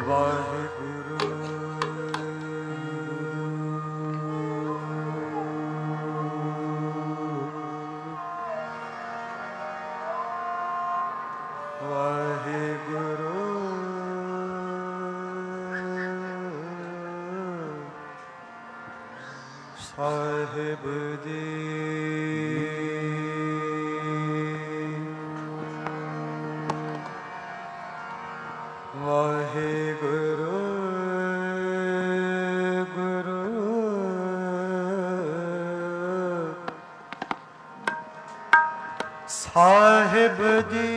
ਵਾਹਿਗੁਰੂ ਵਾਹਿਗੁਰੂ ਸਾਹਿਬ ਜੀ ਵਾਹਿਗੁਰੂ ਗੁਰੂ ਸਾਹਿਬ ਜੀ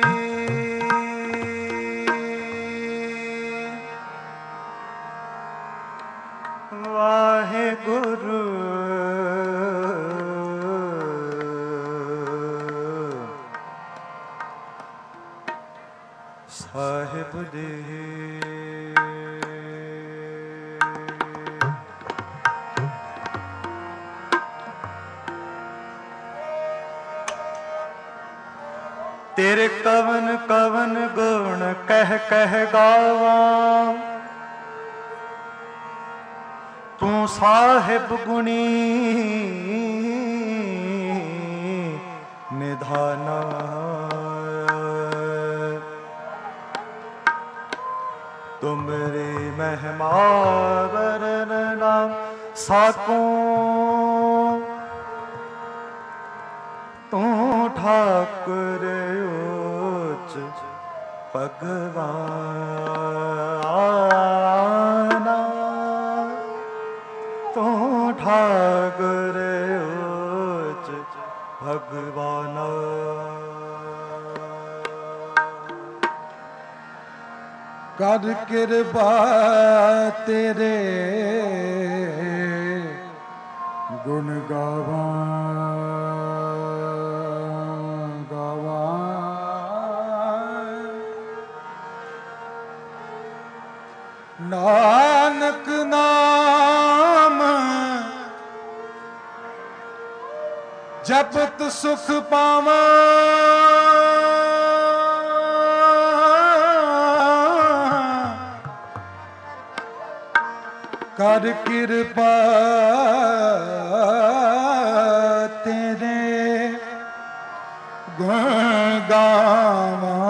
ਵਾਹਿਗੁਰੂ ਸਾਹਿਬ ਜੀ ਤੇਰੇ ਕਵਨ ਕਵਨ ਗੁਣ ਕਹਿ ਕਹਿ ਗਾਵਾਂ ਤੂੰ ਸਾਹਿਬ ਗੁਣੀ ਨਿਧਾਨਾ ਤੁਮਰੀ ਮਹਿਮਾ ਵਰਨ ਨਾ ਸਾਕੂੰ ਤੂੰ ਠਾਕੁਰ ਉੱਚ ਭਗਵਾਨ ਤੂੰ ਠਾਕੁਰ ਉੱਚ ਭਗਵਾਨ ਕਰ ਕਿਰਪਾ ਤੇਰੇ ਗੁਣ ਗਾਵਾਂ ਨਾਨਕ ਨਾਮ ਜਪਤ ਸੁਖ ਪਾਵਾਂ ਕਰ ਕਿਰਪਾ ਤੇਰੇ ਗੁਣ ਗਾਵਾਂ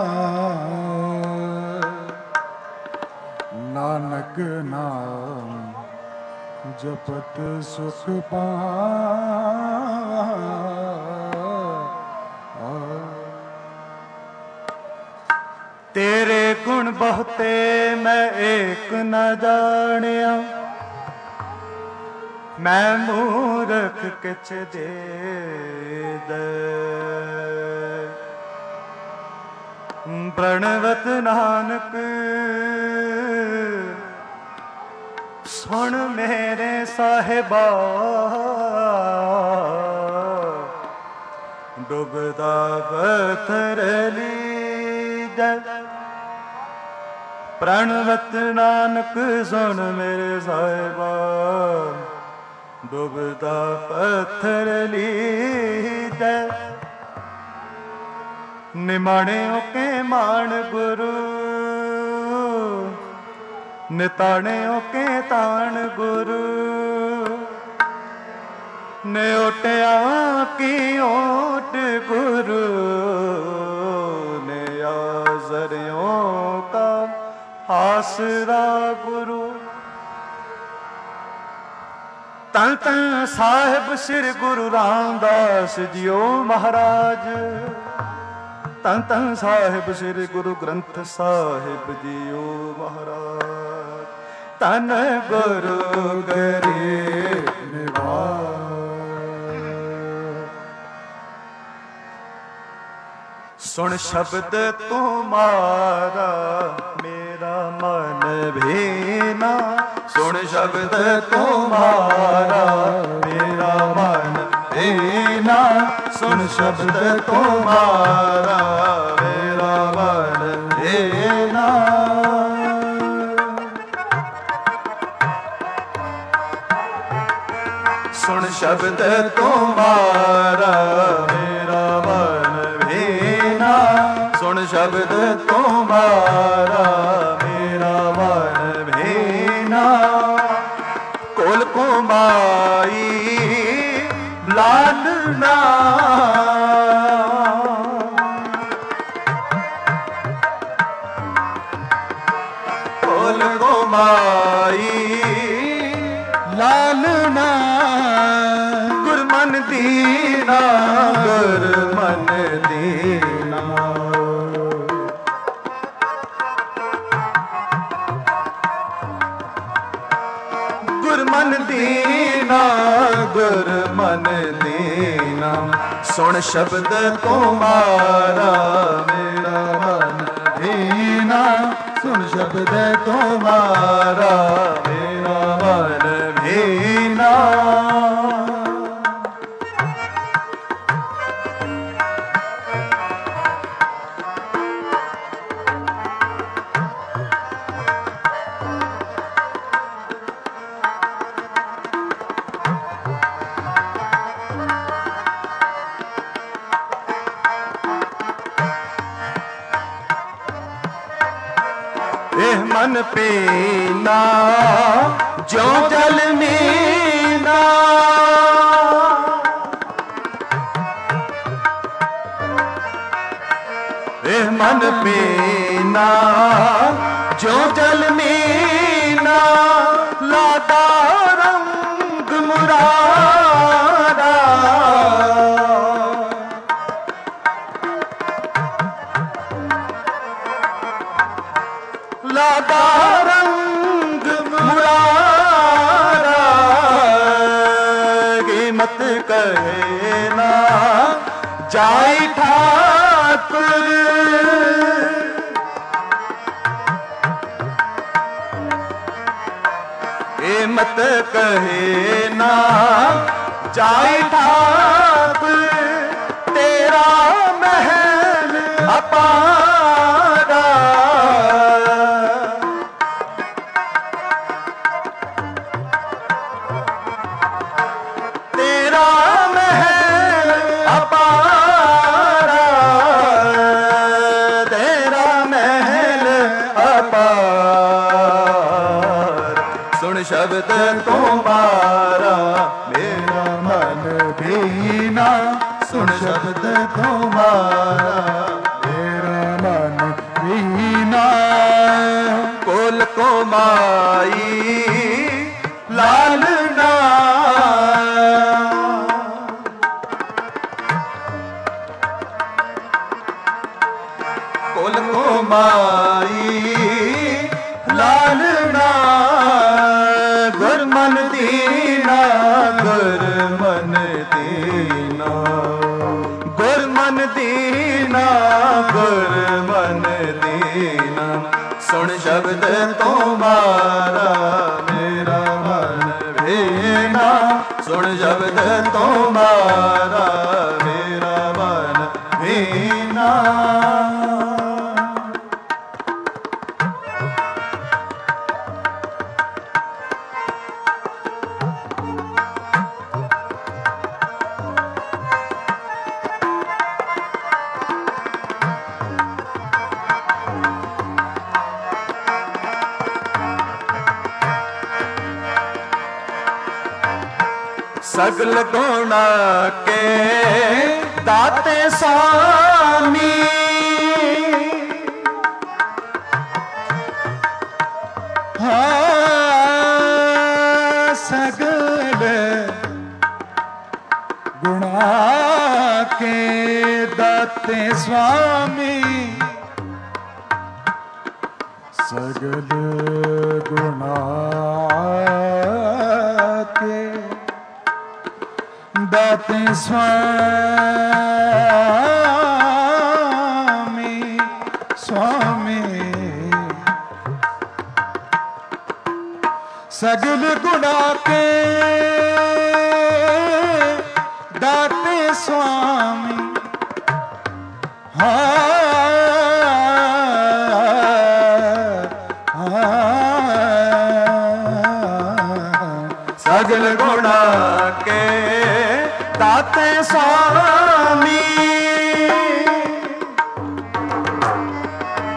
ਨਾਨਕ ਨਾਮ ਜਪਤ ਸੁਖ ਪਾਵਾਂ ਤੇਰੇ ਗੁਣ ਬਹੁਤੇ ਮੈਂ ਏਕ ਨ ਜਾਣਿਆ ਮੈਂ ਮੂਰਖ ਕਿਛ ਦੇਦ ਪ੍ਰਣਵਤ ਨਾਨਕ ਸੁਣ ਮੇਰੇ ਸਾਹਿਬਾ ਡੁੱਬਦਾ ਪੱਥਰ ਲੀਜੈ ਪ੍ਰਣਵਤ ਨਾਨਕ ਸੁਣ ਮੇਰੇ ਸਾਹਿਬਾ ਡੁੱਬਦਾ ਪੱਥਰ ਲੀਜੈ ਨਿਮਾਣਿਓ ਕੇ ਮਾਣ ਗੁਰੂ ਨਿਤਾਣਿਓ ਕੇ ਤਾਣ ਗੁਰੂ ਨਿਓਟਿਆ ਕੀ ਓਟ ਗੁਰੂ ਨਿਆਜ਼ਰਿਓ ਕਾ ਆਸਰਾ ਗੁਰੂ ਤਨ ਤਨ ਸਾਹਿਬ ਸ੍ਰੀ ਗੁਰੂ ਰਾਮਦਾਸ ਜੀਓ ਮਹਾਰਾਜ ਤਨ ਤਨ ਸਾਹਿਬ ਸ੍ਰੀ ਗੁਰੂ ਗ੍ਰੰਥ ਸਾਹਿਬ ਜੀਓ ਮਹਾਰਾਜ ਤਨ ਗੁਰੂ ਗਰੀਬ ਨਿਵਾਜ ਸੁਣ ਸ਼ਬਦ ਤੁਮਾਰਾ ਮੇਰਾ ਮਨ ਭੀਨਾ ਸੁਣ ਸ਼ਬਦ ਤੁਮਾਰਾ ਮੇਰਾ ਮਨ ਭੀਨਾ ਸੁਣ ਸ਼ਬਦ ਤੁਮਾਰਾ ਮੇਰਾ ਮਨ ਭੀਨਾ ਸੁਣ ਸ਼ਬਦ ਤੁਮਾਰਾ ਮੇਰਾ ਮਨ ਭੀਨਾ ਸੁਣ ਸ਼ਬਦ ਤੁਮਾਰਾ ਮੇਰਾ ਮਾਈ ਲਾਲਨਾ ਕੋਲ ਕੋ ਮਾਈ ਲਾਲਨਾ ਗੁਰਮਨ ਦੀਨਾ ਗੁਰਮਨ ਦੀਨਾ ਗੁਰਮਨ ਦੀਨਾ ਗੁਰਮਨ ਦੀਨਾ ਸੁਣ ਸ਼ਬਦ ਤੁਮਾਰਾ ਮੇਰਾ ਮਨ ਦੀਨਾ ਸੁਣ ਸ਼ਬਦ ਤੁਮਾਰਾ ਮੇਰਾ ਮਨ ਦੀਨਾ ਮਨ ਪੀਨਾ ਜਿਉ ਜਲ ਮੀਨਾ ਇਹ ਮਨ ਪੀਨਾ ਜਿਉ ਜਲ ਮੀਨਾ ਲਾਦਾ ਰੰਗ ਮੁਰਾਰਾ ਲਾਦਾ ਰੰਗ ਮੁਰਾਰਾ ਕੀਮਤ ਕਹੇ ਨਾ ਜਾਈ ਠਾਕੁਰ ਕੀਮਤ ਕਹੇ ਨਾ ਜਾਈ ਠਾਕੁਰ ਤੇਰਾ ਮਹਿਲ ਅਪਾਰਾ ਸ਼ਬਦ ਤੁਮਾਰਾ ਮੇਰਾ ਮਨ ਭੀਨਾ ਸੁਣ ਸ਼ਬਦ ਤੁਮਾਰਾ ਮੇਰਾ ਮਨ ਭੀਨਾ ਕੋਲ ਕੋ ਮਾਈ ਲਾਲਨਾ ਕੋਲ ਕੋ ਮਾਈ ਲਾਲਨਾ ਗੁਰਮਨ ਦੀਨਾ ਗੁਰਮਨ ਦੀਨਾ ਗੁਰਮਨ ਦੀਨਾ ਗੁਰਮਨ ਦੀਨਾ ਸੁਣ ਸ਼ਬਦ ਤੁਮਾਰਾ ਮੇਰਾ ਮਨ ਭੀਨਾ ਸੁਣ ਸ਼ਬਦ ਤੁਮਾਰਾ ਮੇਰਾ ਮਨ ਭੀਨਾ सगल गुण के दाते स्वामी सगल गुणा के दाते स्वामी सगल गुणा के दाते स्वामी स्वामी सगल गुणा के दाते स्वामी सगल गुणा के दाते स्वामी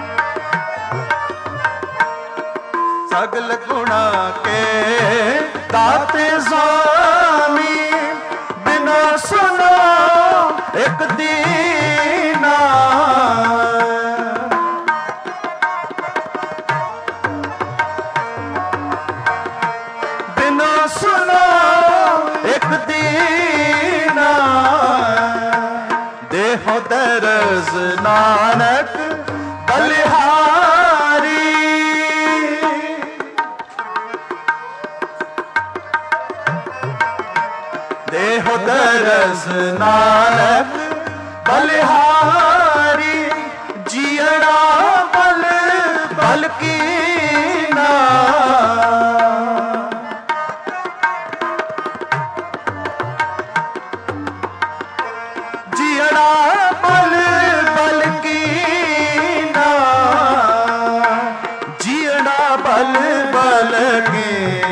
सगल गुणा के दाते स्वामी बिना सुनो एक दीना बिना सुनो एक दीना देहो दरस नानक बलिहारी देहो दरस नानक बलिहारी जियड़ा बल बल की ना जियड़ा बल बल की ना जियड़ा बल बल की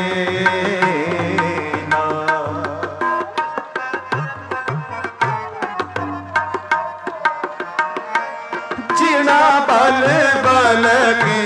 जीना बल बल के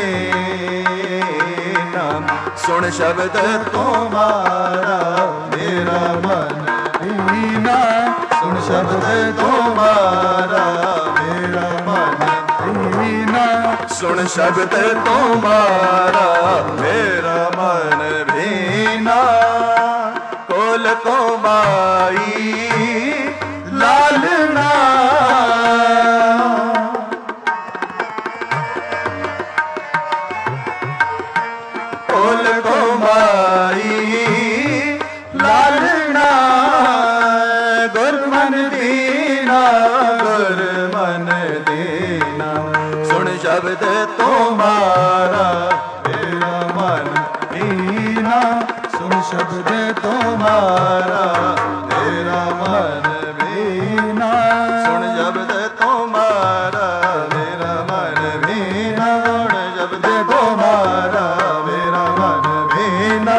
नाम सुन शब्द तुम्हारा मेरा मन दीना सुन शब्द तुम्हारा मेरा मन दीना सुन शब्द तुम्हारा मेरा मन भीना कोल को माई लालना लालना गुरमन दीना गुरमन दीना सुन शब्द तुम्हारा मेरा मन दीना सुन शब्द तुम्हारा मेरा मन दीना सुन शब्द तुम्हारा मेरा मन दीना सुन शब्द तुम्हारा मेरा मन दीना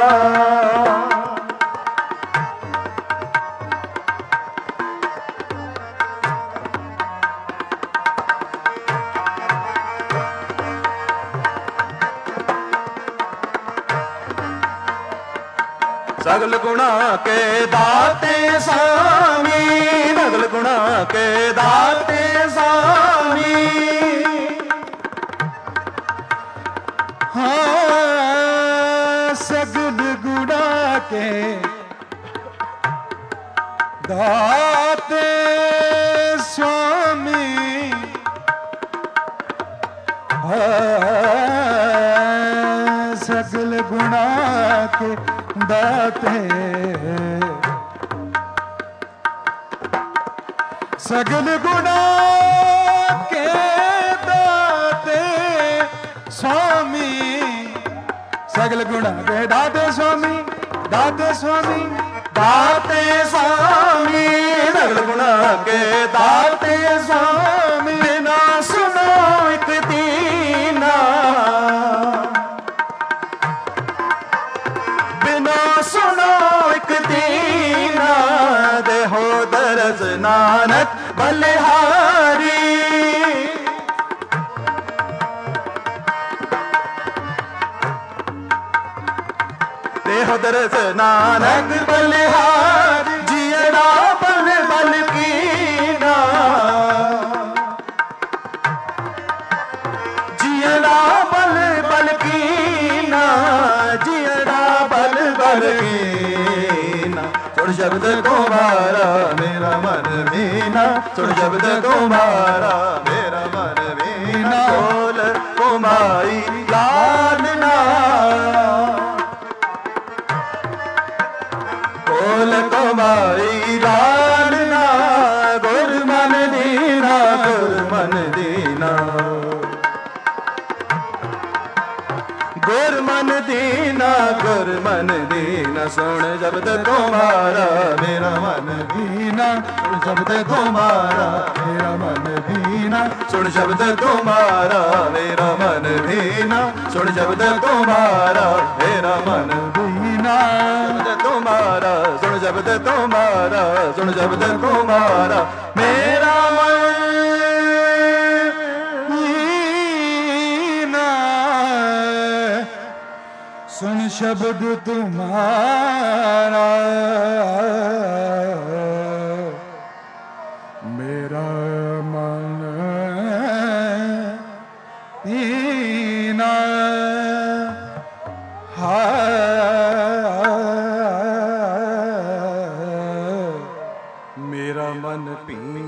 सगल गुणा के दाते स्वामी सगल गुणा के दाते स्वामी हाँ सगल गुणा के दाते स्वामी सगल गुणा के दाते सगल गुणा के दाते स्वामी सगल गुणा के दाते स्वामी दाते स्वामी दाते स्वामी सगल गुणा के दाते स्वामी ना सुनो एक दीना सुनो एक दीना देहो दरस नानक बलिहारी देहो दरस नानक बलिहारी जियड़ा बल बल की ना जियड़ा बल बल की ना जियड़ा बल बल की ना सुन शब्द तुम्हारा मेरा मन भीना सुन शब्द तुम्हारा मेरा मन भीना बोल कुमाई लालना बोल कुमाई लालना गुरमन दीना गुरमन दीना गुरमन दीना गुरमन दीना सुन शब्द तुम्हारा मेरा मन दीना सुन शब्द तुम्हारा मेरा मन दीना सुन शब्द तुम्हारा मेरा मन दीना सुन शब्द तुम्हारा मेरा मन दीना तुम्हारा सुन शब्द तुम्हारा सुन शब्द तुम्हारा मेरा मन सुन शब्द तुम्हारा मेरा मन पीना मेरा मन पीना।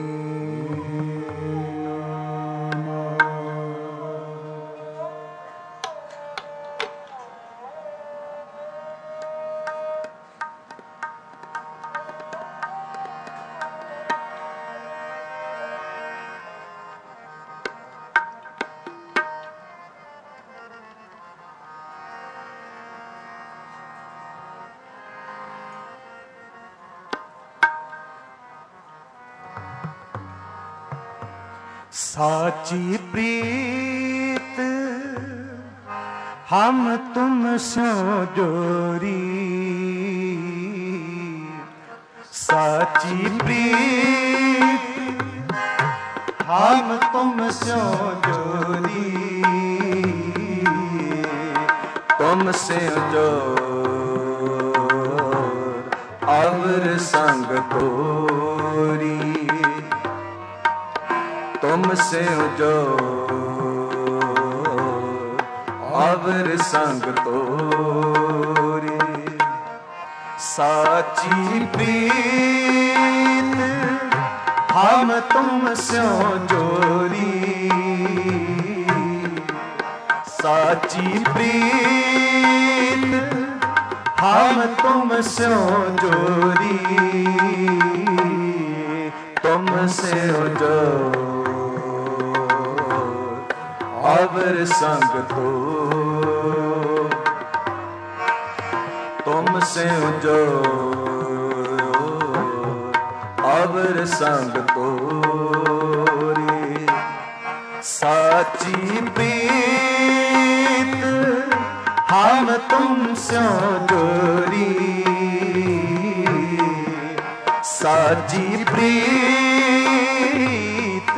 साची प्रीत हम तुम सो जोरी, साची प्रीत हम तुम सो जोरी, तुमसे जोर अवर संग तोरी, तुमसे जो अवर संग तोरी। साची प्रीत हम तुमसे जोरी, साची प्रीत हम तुमसे जोरी, तुमसे जो अवर संग तो, तुमसे जो अवर संग तोरी। साची प्रीत हम तुमसे जोरी, साची प्रीत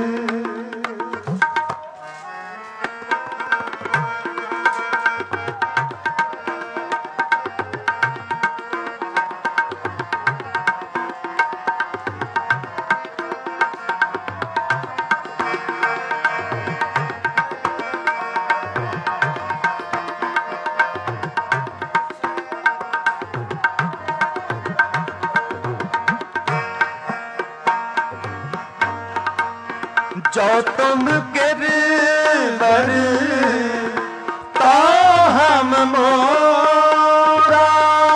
जो तुम गिरवर तो हम मोरा,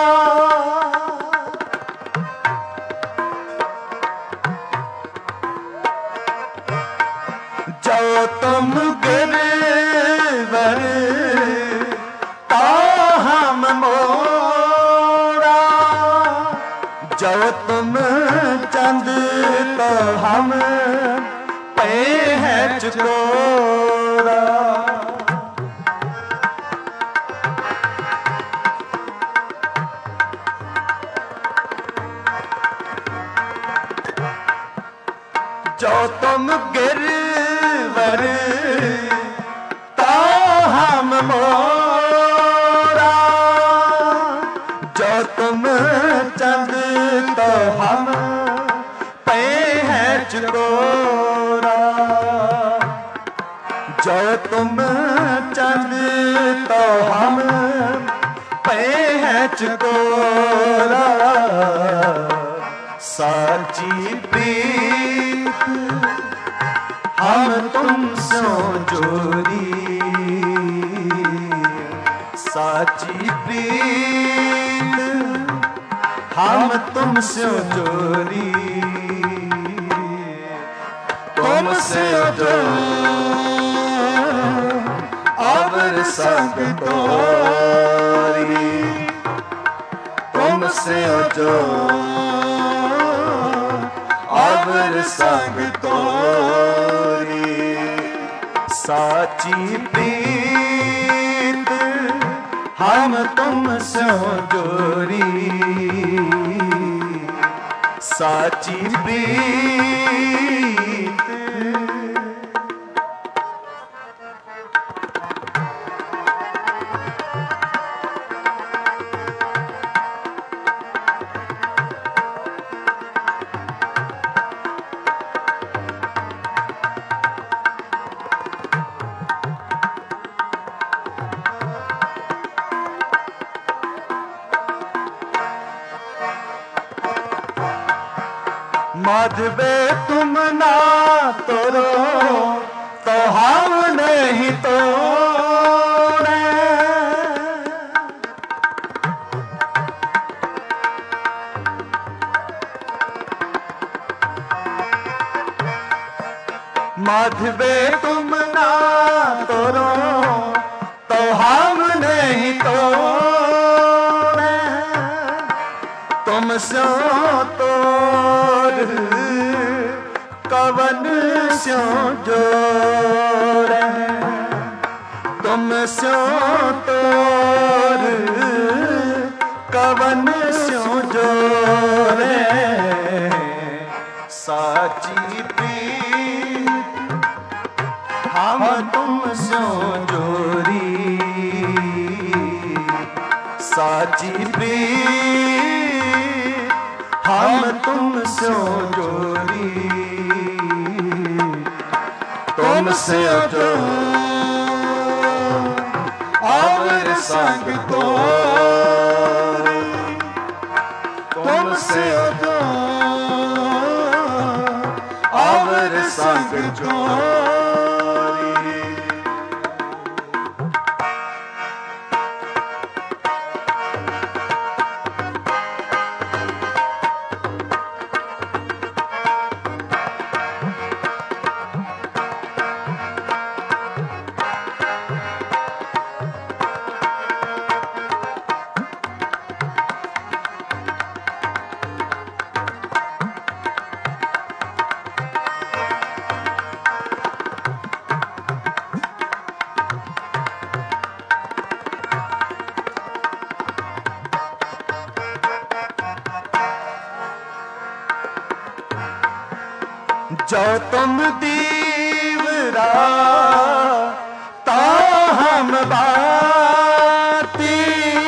जो तुम गिरवर तो हम मोरा, जो तुम चंद तो हम है चकोरा। जो तुम गिरवर तो हम मोरा, जो तुम चंद तो हम पे है चकोरा, जो तुम चंद तो हम पे है चकोरा। साची प्रीत हम तुमसे जोरी, साची प्रीत हम तुमसे जोरी, तुमसे जो अवर संग तोरी, तुमसे जो अवर संग तोरी। साची प्रीत हम तुमसे जोरी, साची प्रीत माधवे तुम ना तोड़ो तो हम नहीं तोड़े। माधवे तुम ना तोड़ो तो हम नहीं तोड़े। तुम स्यो तोड़ कवन स्यो जोड़े। तुम स्यो तोड़ कवन स्यो जोड़े। साची हम तुम स्यो जोरी। साची प्रीत हम तुम स्यो जोरी। तुम स्यो जो अवर संग तोरी। तुम स्यो जो अवर संग जोरी। जो तुम दीवरा ता हम बाती।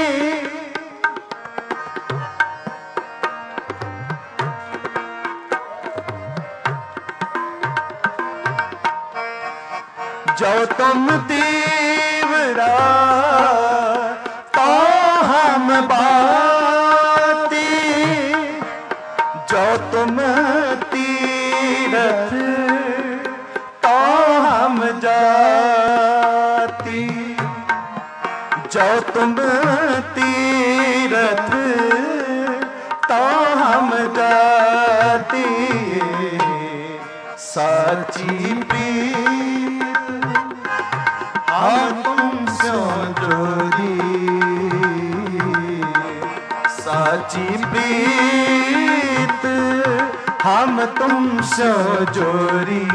जो तुम दीवरा ता हम बाती। जो तुम तीरथ तो हम जाती। जो तुम तीरथ तो हम जाती। साची प्रीत हम तुम स्यो जोरी। साची प्रीत हम तुम स्यो जोरी।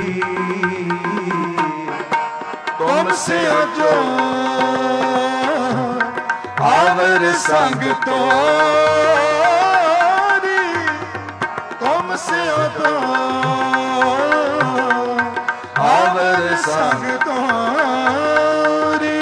तुम स्यो जो अवर संग तोरी। तुम स्यो जो अवर संग तोरी।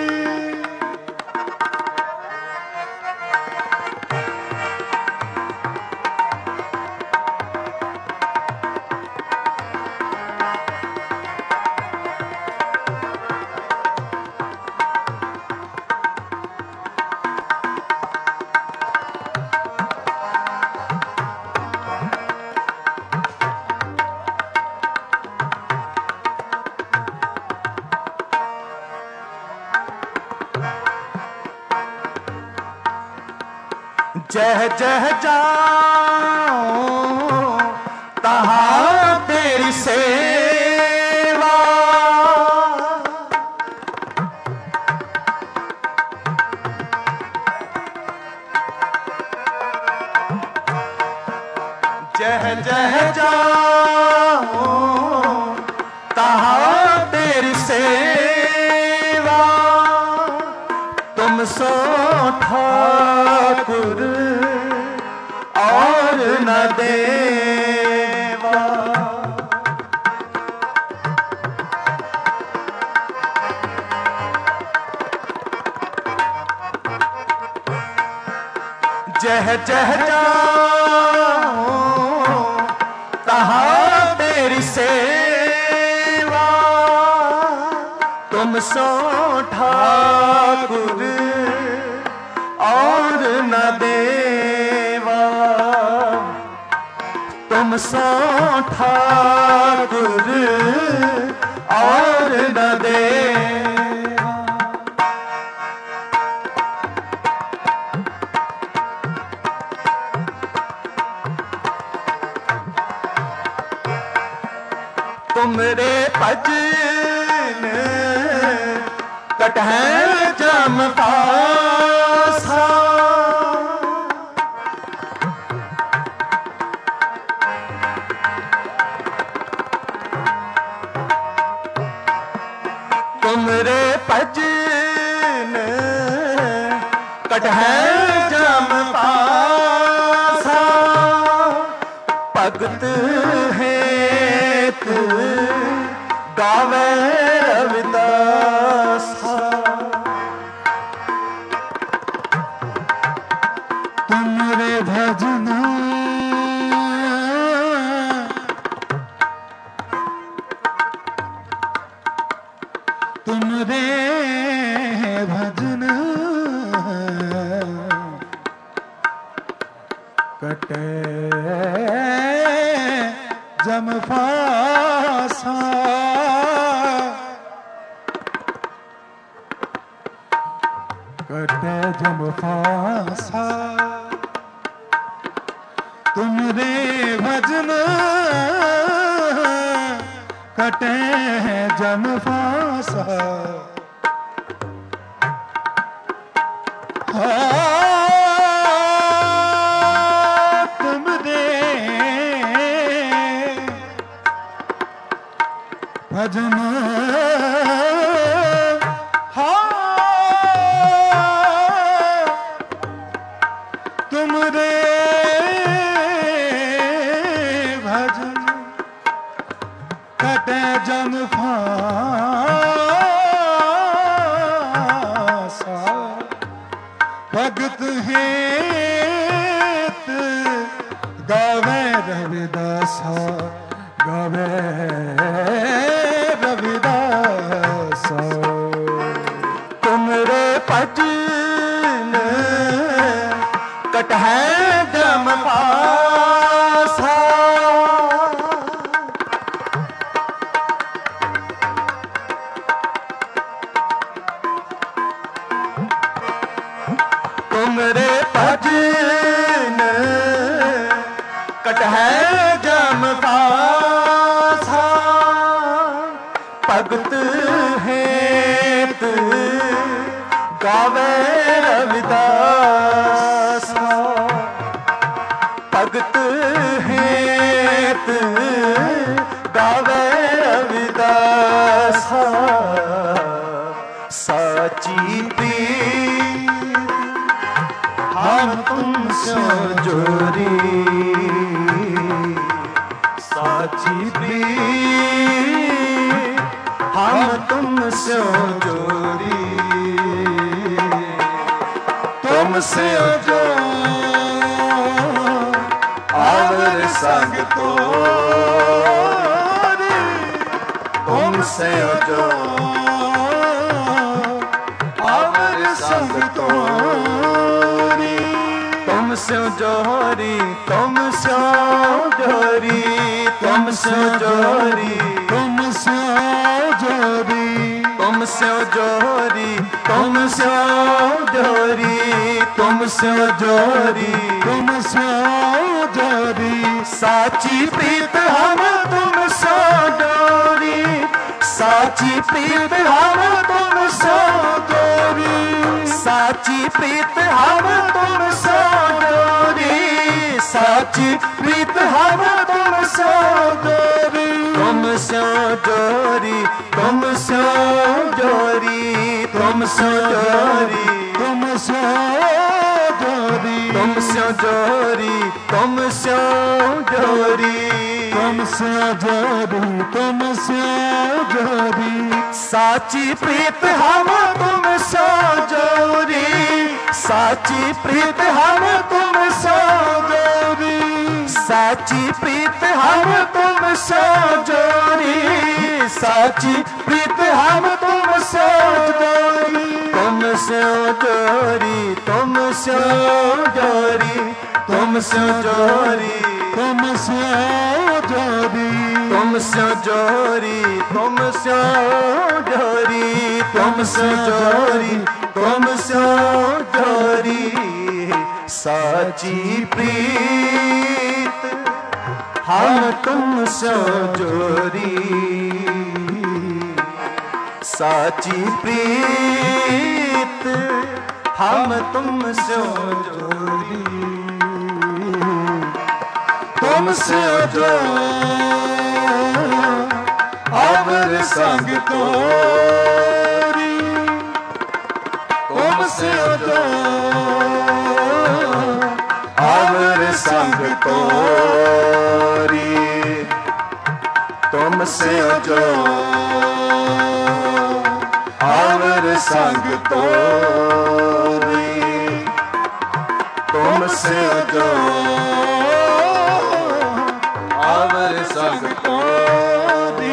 जह जह जाऊं तहाँ तेरी सेवा। जह जह जाऊं तहाँ तेरी सेवा। तुम सो ठाकुर और न देवा। जह जह जाऊं तहाँ तेरी सेवा। तुम सो ठाकुर और न देवा। तुम तुम सो ठाकुर और न देवा। तुमरे भजन कटहै जम पासा। तुमरे भजन कटहै जम पासा। भगत हेत गावे रविदासा। तुमरे भजन तुमरे भजन कटे जम फासा। कटे जम फासा। तुमरे भजन कटे जम फासा। तुमरे भजन तुमरे भजन कटे जम फासा। भगत हेत गावे रविदासा। गावे रविदासा। तुमरे भजन कटहै जम पासा। तुमरे भजन कटहै जम पासा। भगत हेत गावे रविदासा। भगत हेत गावे रविदासा। साची प्रीत हम तुमसे जोरी। साची प्रीत हम तुमसे जोरी। तुमसे जो आवर संग तोरी। तुमसे जो आवर संग तोरी। तुमसे जोरी तुमसे जोरी तुमसे जोरी तुमसे जोरी तुमसे जोरी तुमसे जोरी तुमसे जोरी तुमसे जोरी। साची प्रीत हम तुमसे जोरी। साची प्रीत हम तुमसे जोरी। साची प्रीत हम तुमसे जोरी। साची प्रीत हम तुमसे जोरी। तुमसे जोरी तुमसे जोरी तुमसे जोरी तुमसे जोरी तुमसे जोरी तुमसे जोरी तुमसे जोरी तुमसे जोरी। साची प्रीत हम तुमसे जोरी। साची प्रीत हम तुमसे जोरी। साची प्रीत हम तुमसे जोरी। साची प्रीत हम तुमसे जोरी। तुमसे जोरी तुमसे जोरी तुमसे जोरी तुम तुमसे जोरी, तुमसे जोरी, तुमसे जोरी, तुमसे जोरी, तुमसे जोरी, साची प्रीत हम तुमसे जोरी, साची प्रीत हम तुमसे जोरी, तुमसे जो अवर संग तोरी, तुमसे जो अवर संग तोरी, तुमसे जो अवर संग तोरी, तुमसे जो अवर संग तोरी।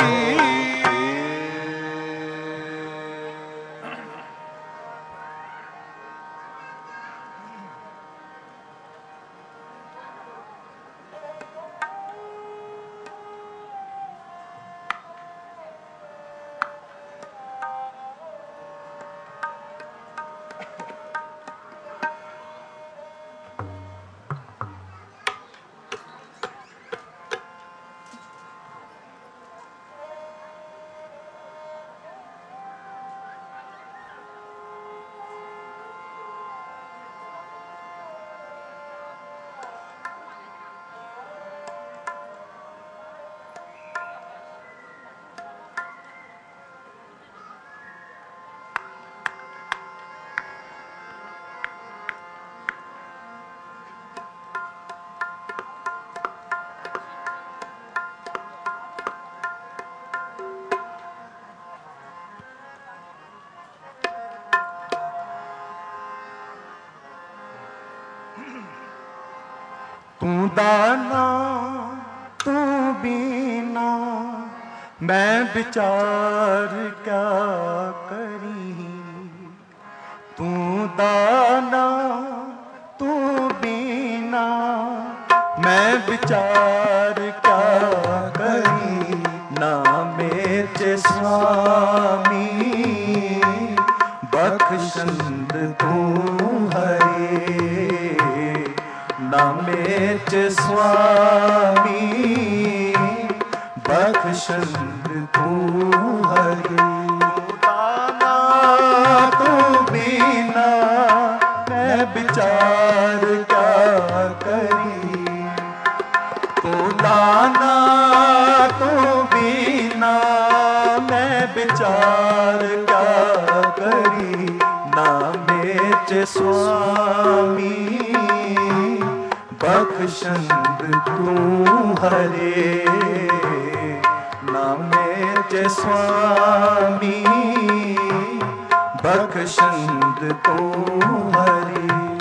तू दाना तू बीना मैं विचार क्या करी, तू दाना तू बीना मैं विचार क्या करी, नामे स्वामी बख्शंद तू हरे, नामे स्वामी बख्शंद तू हरे, दाना तू बीना मैं विचार क्या करी, तू दाना तू बीना मैं विचार क्या करी, नामे स्वामी बख्शंद तू हरे, नामे स्वामी बख्शंद तू हरे।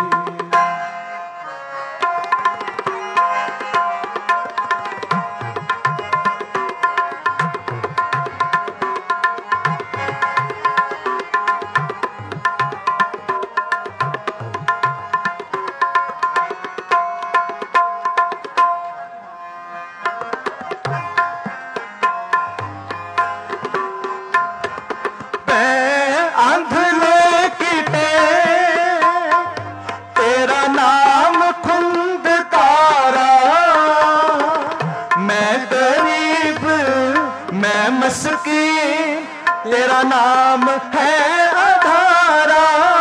तेरा नाम है आधारा,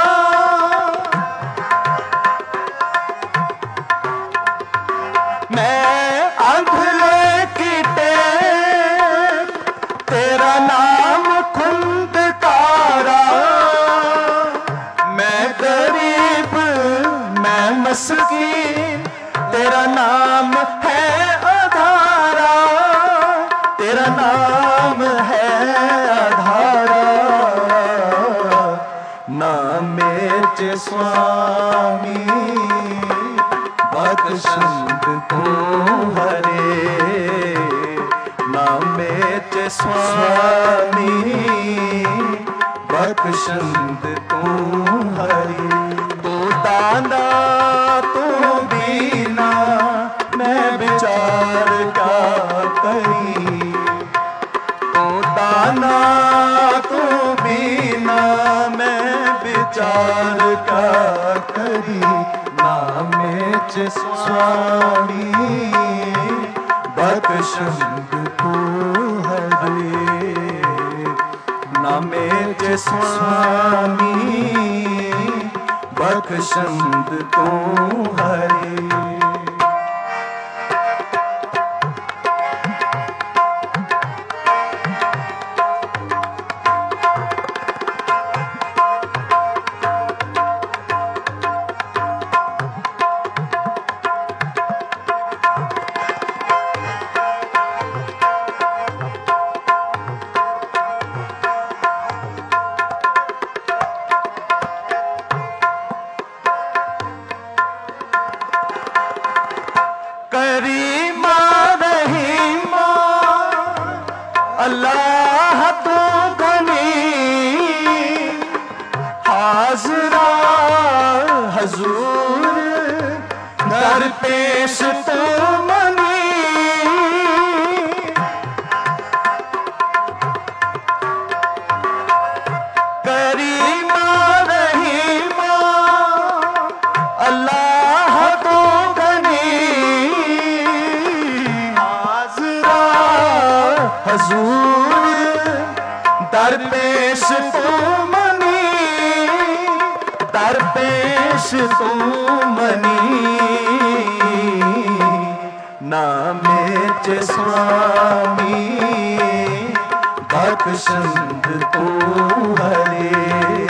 मैं अंधले की टेक, तेरा नाम खुंदकारा, मैं गरीब मैं मस्कीन, तेरा नाम है आधारा, तेरा नाम है नामे स्वामी बख्शंद तू हरे, नामे स्वामी बख्शंद तू हरे, तू दाना तू बीना मैं विचार विचार क्या करी नामे च स्वामी बख्शंद तू हरे नामे च स्वामी बख्शंद तू हरे अल्लाह तो गनी हाजरा हजूर दर पेश तो मनी करीमा रहीमा अल्लाह तो गनी हाजरा हजूर दरपेश तो मनी दरपेश तो मनी नामे च स्वामी बख्शंद तो हरे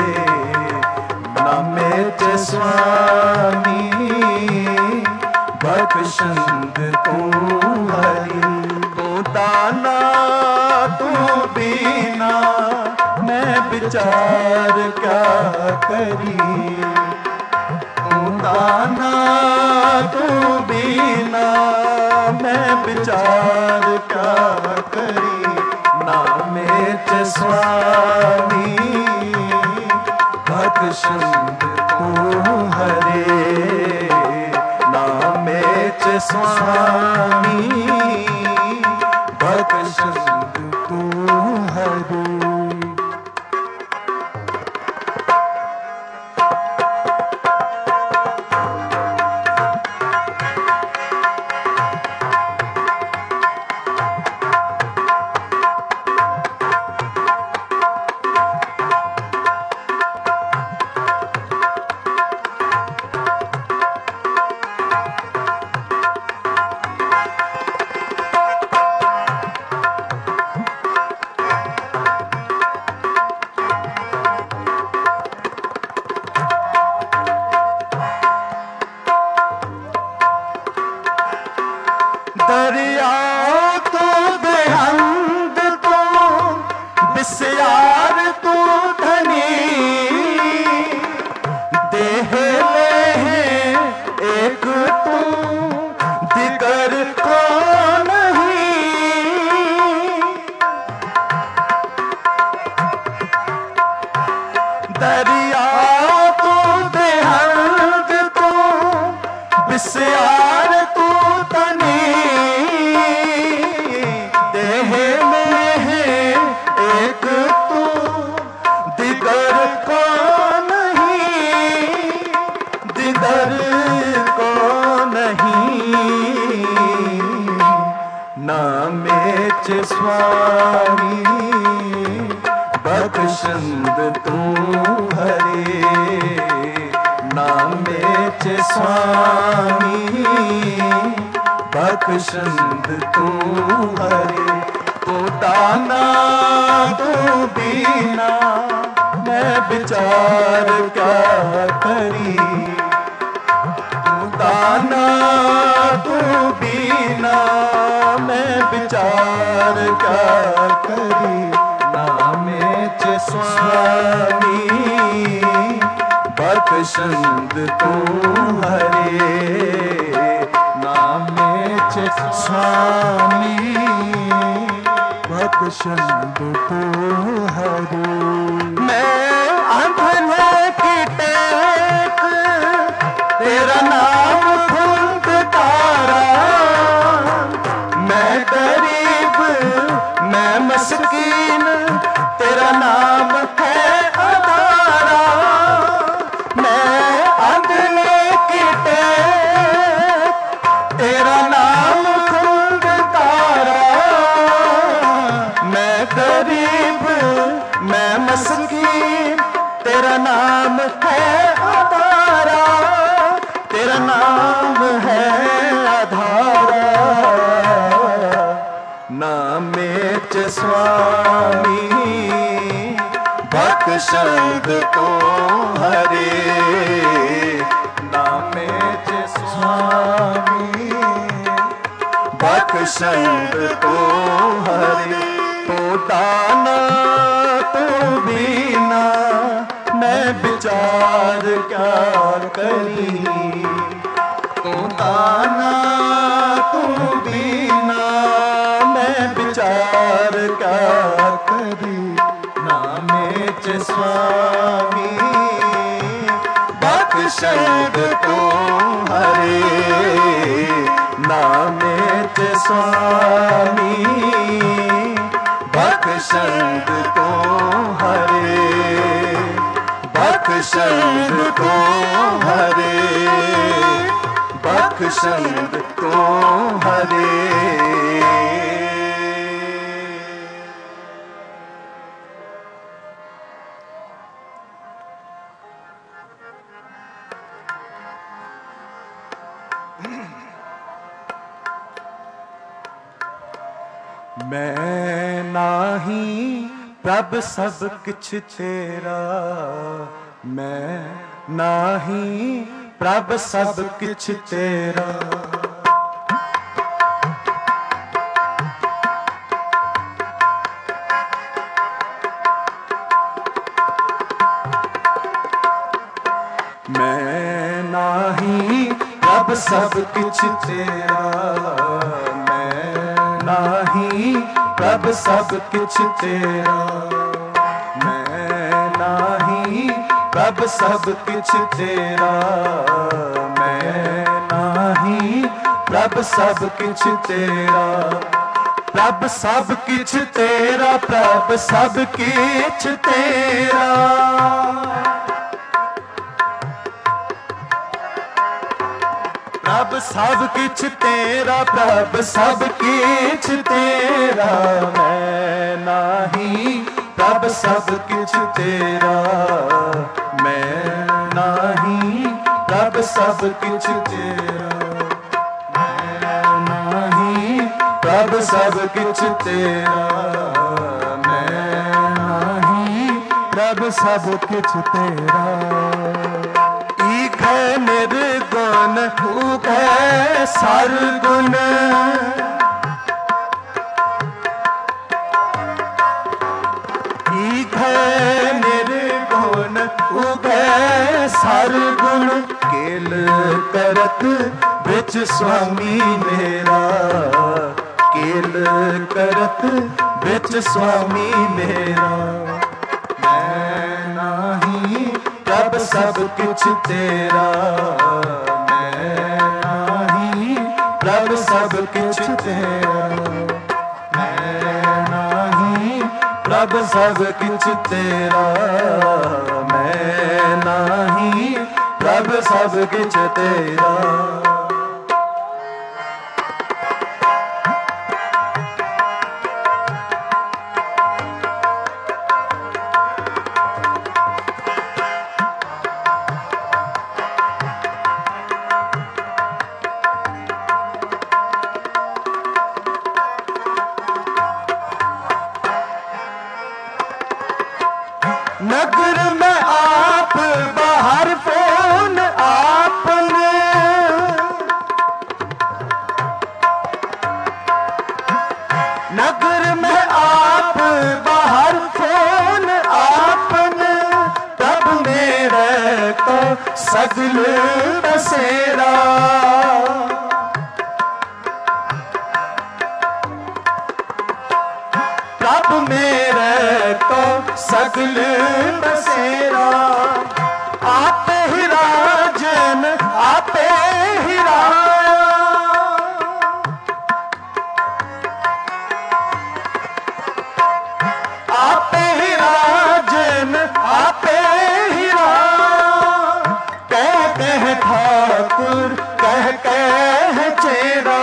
नामे च स्वामी बख्शंद तो हरे तू दाना तू बीना मैं विचार क्या करी तू दाना तू बीना मैं विचार क्या करी नामे च स्वामी बख्शंद तू हरे नामे च स्वामी बख्शंद तू हरे दरिया तो बेहंद तो बिस्यार तो धनी देह में एक तो दिगर को नहीं दरिया तो बेहंद तो बिस्यार तो धनी नामे च स्वामी बख्शंद तू हरे नामे च स्वामी बख्शंद तू हरे तू दाना तू बीना मैं विचार क्या करी तू दाना तू बीना मैं विचार क्या करी नामे च स्वामी बख्शंद तू हरे नामे च स्वामी बख्शंद तू हरे मैं अंधने की टेक तेरा नाम फूंक तारा मैं गरीब मैं मस्कीन तेरा नाम है अदारा रस की, तेरा नाम है आधारा, तेरा नाम है आधारा। नामे च स्वामी बख्शंद को हरे, नामे च स्वामी बख्शंद को हरे। तो दाना तो बीना मैं विचार क्या करी, तो दाना तो बीना मैं विचार क्या करी। नामे च स्वामी बख्शंद को हरे, नामे च स्वामी बख्शंद को हरे, बख्शंद को हरे, बख्शंद को हरे। मैं नाही प्रभ सब किछ तेरा, मैं नाही प्रभ सब किछ तेरा। मैं नाही प्रभ सब किछ तेरा, मैं नाही प्रभ सब किछ तेरा। मैं नाही प्रभ सब किछ तेरा, मैं नाही प्रभ सब किछ तेरा। प्रभ सब किछ तेरा, प्रभ सब किछ तेरा। प्रभ सब किछ तेरा, प्रभ सब किछ तेरा। मैं नाही प्रभ सब किछ तेरा, मैं नाही प्रभ सब किछ तेरा। मैं नाही प्रभ सब किछ तेरा, मैं नाही प्रभ सब किछ तेरा। ईख निर्गुण ऊख सरगुण, ईख निर्गुण ऊख सरगुण। केल करत बिच स्वामी मेरा, केल करत बिच स्वामी मेरा। मैं नाही प्रभ सब किछ तेरा, मैं नाही प्रभ सब किछ तेरा। मैं नाही प्रभ सब किछ तेरा, मैं नाही प्रभ सब किछ तेरा। नगर में आप बाहर फोन आपने, नगर में आप बाहर फोन आपने। तब मेरे को सगल बसेरा, तब मेरे को सगल बसेरा। आप ही राजन आप ही आप ही राजन आप ही कह कह ठाकुर कह कह चेरा।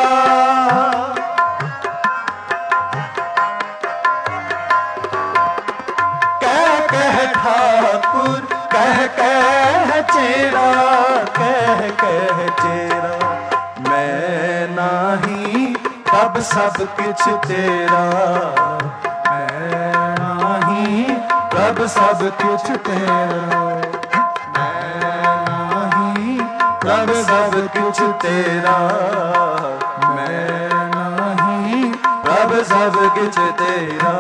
कह कह ठाकुर कह कह चेरा, कह कह चेरा। मैं नाही तब सब किछ तेरा, मैं नाही तब सब किछ तेरा, मैं नाही तब सब किछ तेरा, मैं नाही तब सब किछ तेरा।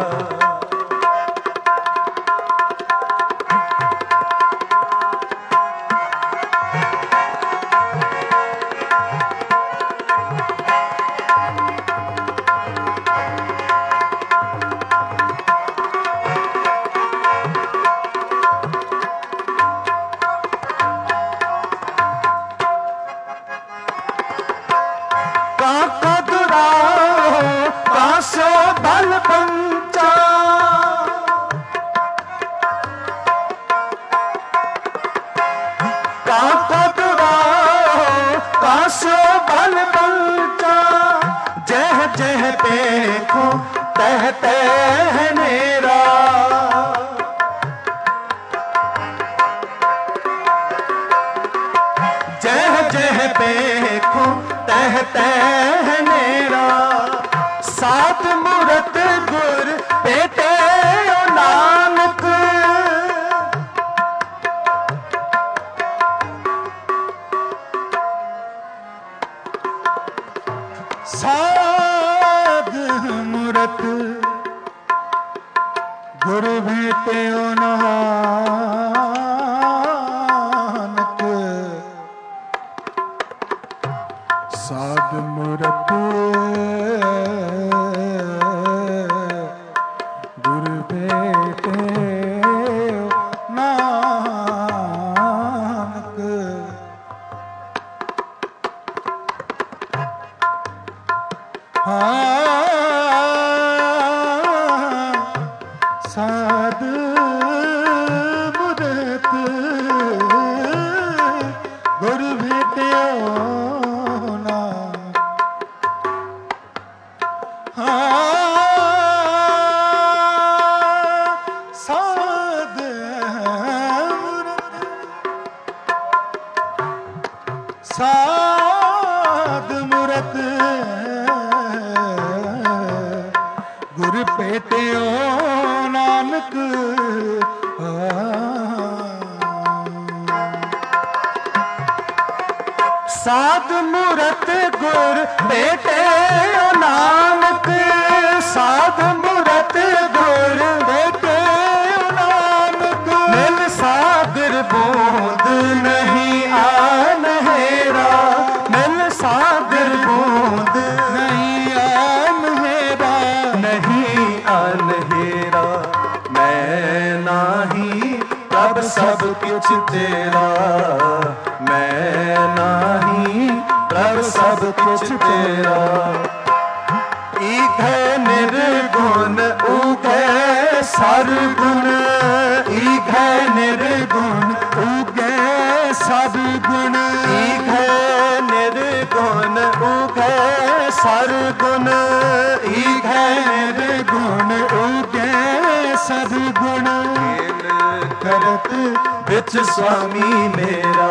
स्वामी मेरा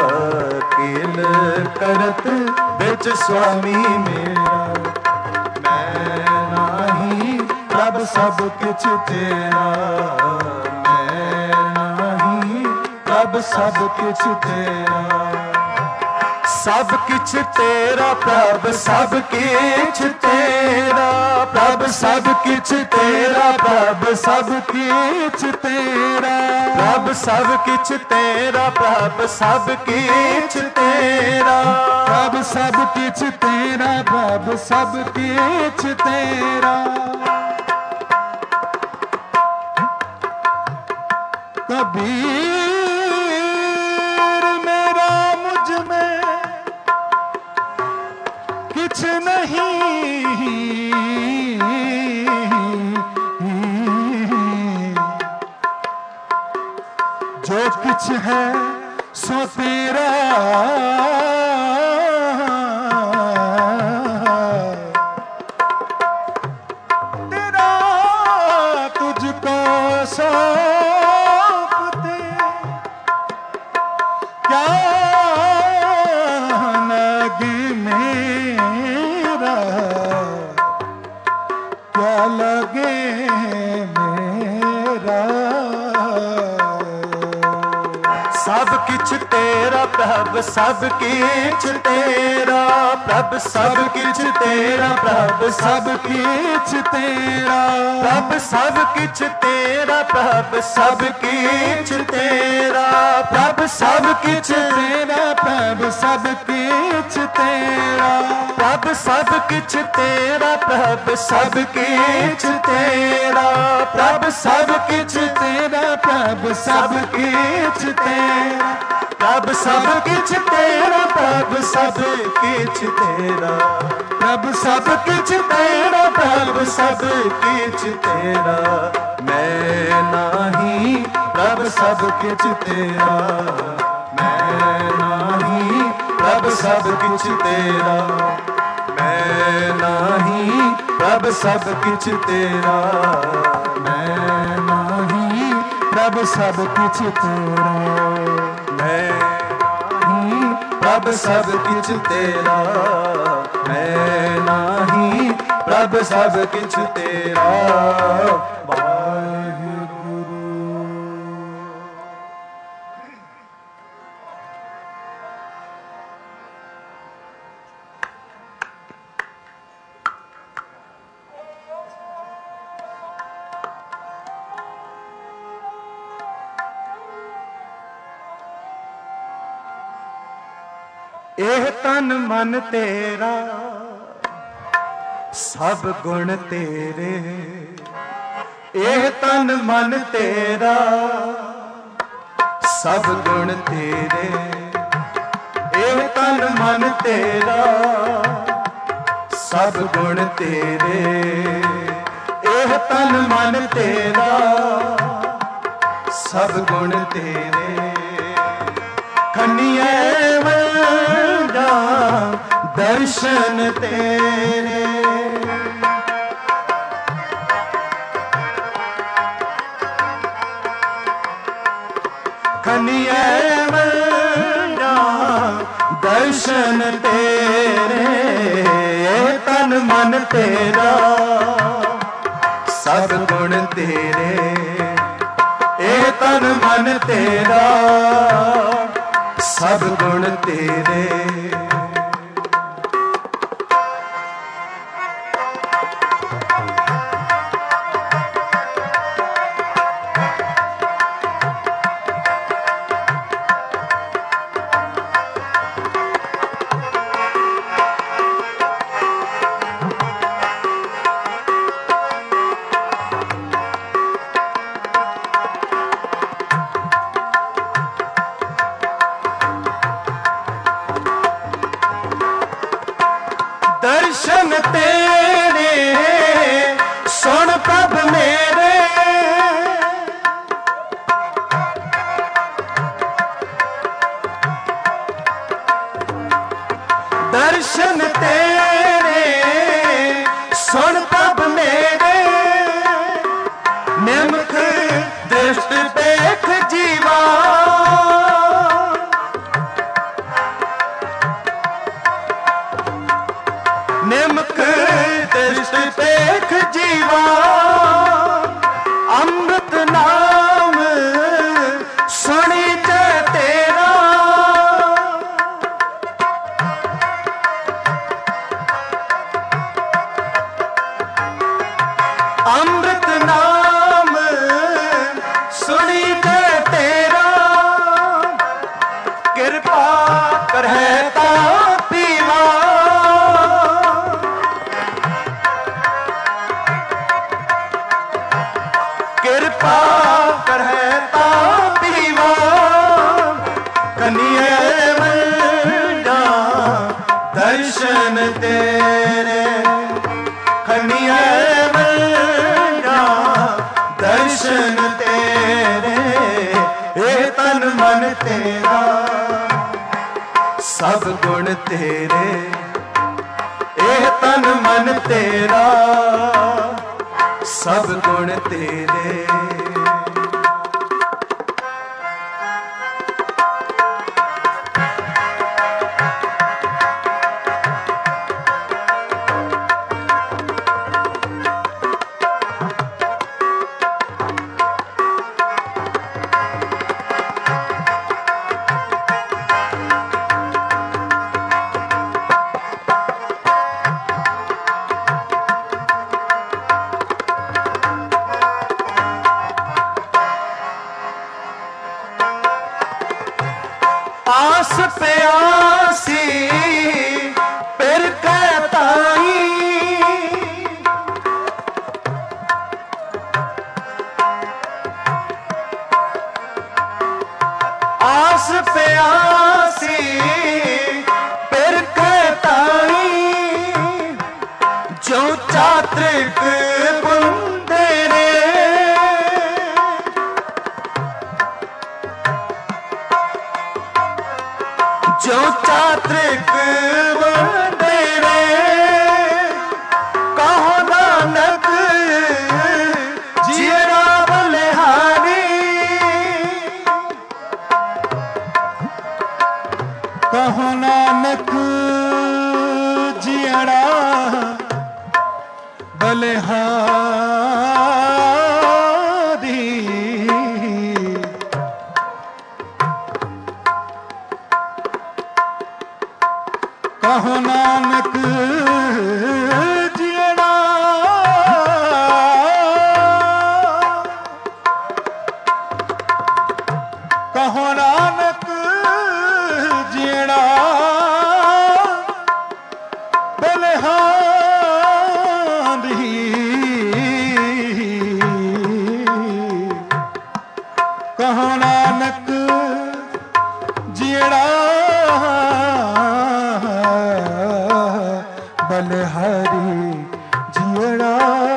कील करत बिच स्वामी मेरा, मैं नाही प्रभ सब किछ तेरा, मैं नाही प्रभ सब किछ तेरा। सब किछ तेरा प्रभ सब किछ तेरा, प्रभ सब किछ तेरा, प्रभ सब किछ तेरा, प्रभ सब किछ तेरा, प्रभ सब किछ तेरा, प्रभ सब किछ तेरा, प्रभ सब किछ तेरा। कबीर मेरा मुझ में किछ नहीं, जो किछ है सो तेरा, तेरा तुझको सौंप सब किछ तेरा प्रभ सब किछ तेरा प्रभ सब किछ तेरा प्रभ सब किछ तेरा प्रभ सब किछ तेरा प्रभ सब किछ तेरा प्रभ सब किछ तेरा प्रभ सब किछ तेरा प्रभ सब किछ तेरा प्रभ सब किछ तेरा प्रभ सब किछ तेरा प्रभ सब किछ तेरा प्रभ सब किछ तेरा प्रभ सब किछ तेरा प्रभ सब किछ तेरा प्रभ सब किछ तेरा मैं नाही प्रभ सब किछ तेरा मैं नाही प्रभ सब किछ तेरा मैं नाही प्रभ सब किछ तेरा मैं नाही प्रभ सब किछ तेरा मैं नाही प्रभ सब किछ तेरा मैं नाही प्रभ सब किछ तेरा वाहिगुरु। ਇਹ ਤਨ ਮਨ ਤੇਰਾ ਸਭ ਗੁਣ ਤੇਰੇ ਇਹ ਤਨ ਮਨ ਤੇਰਾ ਸਭ ਗੁਣ ਤੇਰੇ ਇਹ ਤਨ ਮਨ ਤੇਰਾ ਸਭ ਗੁਣ ਤੇਰੇ ਇਹ ਤਨ ਮਨ ਤੇਰਾ ਸਭ ਗੁਣ ਤੇਰੇ ਖੰਨੀਏ ਵੰਡਾ ਦਰਸ਼ਨ ਤੇਰੇ ਖੰਨੀਏ ਵੰਡਾ ਦਰਸ਼ਨ ਤੇਰੇ ਤਨ ਮਨ ਤੇਰਾ ਸਭ ਗੁਣ ਤੇਰੇ ਇਹ ਤਨ ਮਨ ਤੇਰਾ ਸਭ ਗੁਣ ਤੇਰੇ दर्शन तेरे सुन प्रभ मेरे दर्शन तेरे सुन प्रभ मेरे निमख दृष्ट देख जीवा निमक दृष्ट देख जीवा अमृत नाम सुनी जय तेरा अमृत नाम सुनी जय तेरा कृपा करहे ता पीवा कृपा करहे ता पीवा कनिए वंडा दर्शन तेरे कनिए वंडा दर्शन तेरे ए तन मन तेरा सब गुण तेरे ए तन मन तेरा सब गुण तेरे आस प्यासी फिर कहताई, आस प्यासी फिर कहताई, जो चात्रिक बुंदे रे, जो चात्रिक बुंदे रे, कहो नानक जीरा बलिहारी, कहो नानक जियड़ा बलिहारी, कहो नानक जियड़ा कहो नानक जियड़ा बलिहारी, कहो नानक जियड़ा बलिहारी, जियड़ा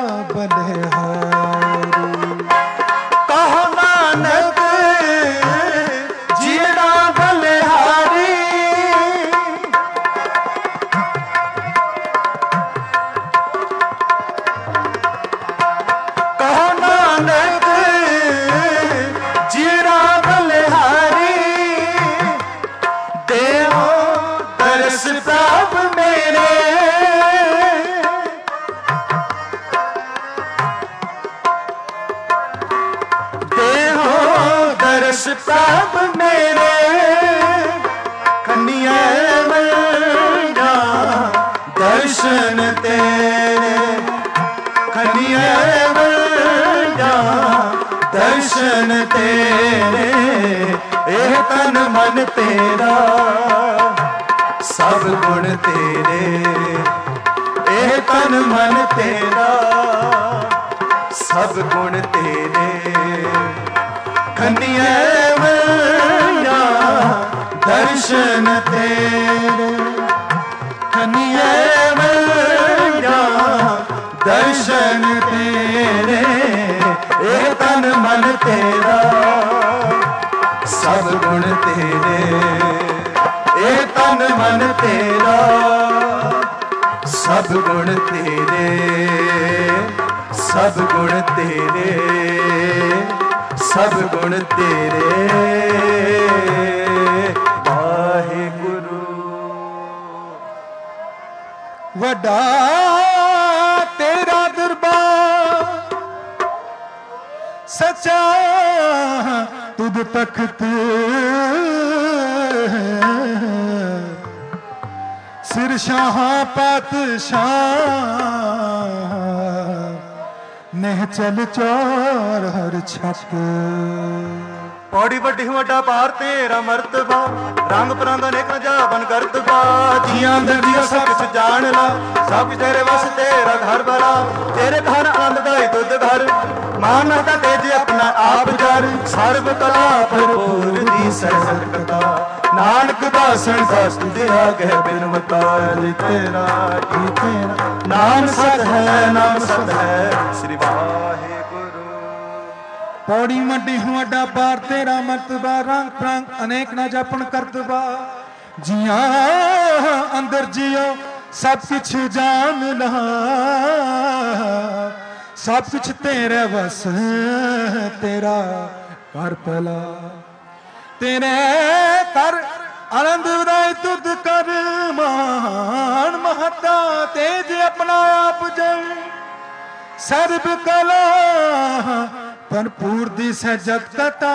बलिहारी, कहो नानक जीरा बलिहारी, कहो नानक जीरा बलिहारी, देहो दर्श प्रभ मेरे, देहो दर्श प्रभ मेरे, कन्या मैया दर्शन तेरे, कन्या मैया दर्शन तेरे, एह तन मन तेरा सब गुण तेरे, एह तन मन तेरा सब गुण तेरे, कन्या मैया दर्शन तेरे, कन्या मैया दर्शन तेरे, एह तन मन तेरा सब गुण तेरे, एह तन मन तेरा सब गुण तेरे, सब गुण तेरे, सब गुण तेरे, वाहिगुरु। वड्डा तेरा दरबार सचा तुद तख्त, सिर शाह पातशाह नेह चल चौर हर छक। पौड़ी वड्डी वड्डा पार तेरा मर्तबा, रंग परांदा नेक न जावन करतबा, जियां अंदर जिया सब कुछ जान ला, सब कुछ तेरे वस तेरा घर भला, तेरे घर आनंद दाई दुध घर, मान दा तेज अपना आप जर, सर्व कला भरपूर दी सहज कथा, नानक दासन दास तुझे आगे बिन मता, तेरा नाम सत है, नाम सत है, श्री वाहिगुरु। पौड़ी मड्डी वड्डा पार तेरा मर्तबा, रंग प्रांग अनेक न जापन करतबा, जिया अंदर जियो सब कुछ जान ला, सब कुछ तेरे बस तेरा कर भला, तेरे कर आनंद उदाय तुद कर मान, महता तेज अपना आप जल, सर्ब कला भरपूर दी सहजत कथा,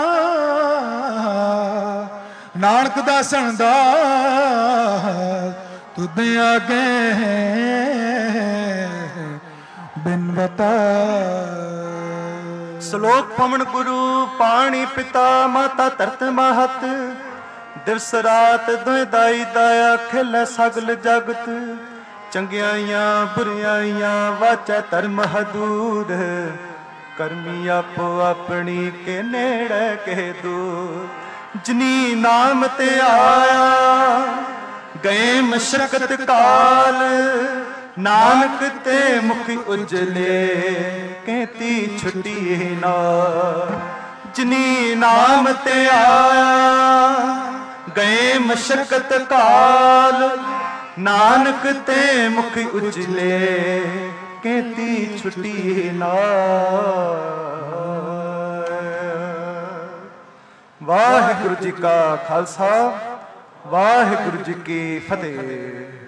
नानक दासन दा तुद आगे बिन बता। श्लोक पवन गुरु पाणी पिता माता तरत महत, ਦਿਵਸ ਰਾਤ ਦੋਇ ਦਾਈ ਦਾਇਆ ਖੇਲੇ ਸਗਲ ਜਗਤ ਚੰਗਿਆਈਆਂ ਬੁਰਿਆਈਆਂ ਵਾਚੈ ਧਰਮ ਹਦੂਰ ਕਰਮੀ ਆਪੋ ਆਪਣੀ ਕੇ ਨੇੜੇ ਕੇ ਦੂਰ ਜਿਨੀ ਨਾਮ ਤੇ ਆਇਆ ਗਏ ਮਸ਼ਕਤ ਕਾਲ ਨਾਨਕ ਤੇ ਮੁਖ ਉਜਲੇ ਕਹਿਤੀ ਛੁੱਟੀ ਨਾ ਜਿਨੀ ਨਾਮ ਤੇ ਆਇਆ ਗਏ ਮਸ਼ਕਤ ਕਾਲ ਨਾਨਕ ਤੇ ਮੁਖ ਉਜਲੇ ਕਹਿਤੀ ਛੁੱਟੀ ਨਾ ਵਾਹਿਗੁਰੂ ਜੀ ਕਾ ਖਾਲਸਾ ਵਾਹਿਗੁਰੂ ਜੀ ਕੀ ਫਤਿਹ।